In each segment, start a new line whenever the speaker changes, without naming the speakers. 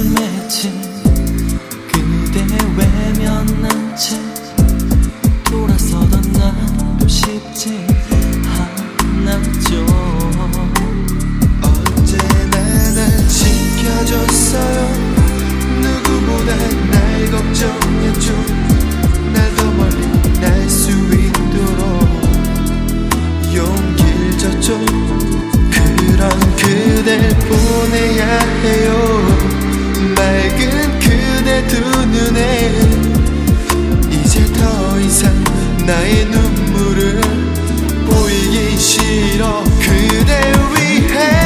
눈을 맺힌 그대 외면한 채 돌아서던 나도 쉽지 않았죠.
언제나 날 지켜줬어요. 누구보다 날 걱정했죠. 날 더 멀리 날 수 있도록 용기를 줬죠. 그런 그댈 보내야 해요. 맑은 그대 두 눈에 이제 더 이상 나의 눈물을 보이기 싫어. 그대 위해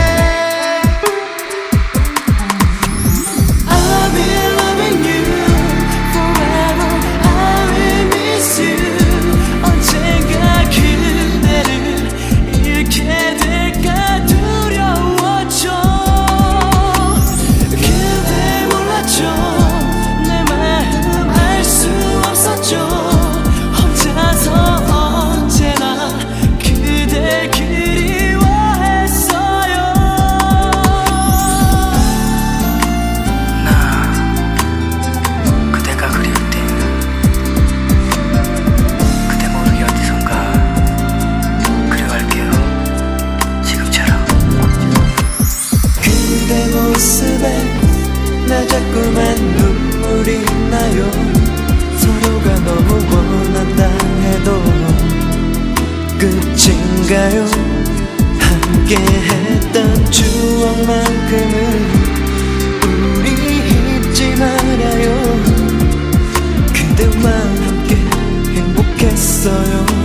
나 자꾸만 눈물이 나요. 서로가 너무 원한다 해도 끝인가요? 함께 했던 추억만큼은 우리 잊지 말아요. 그대와 함께 행복했어요.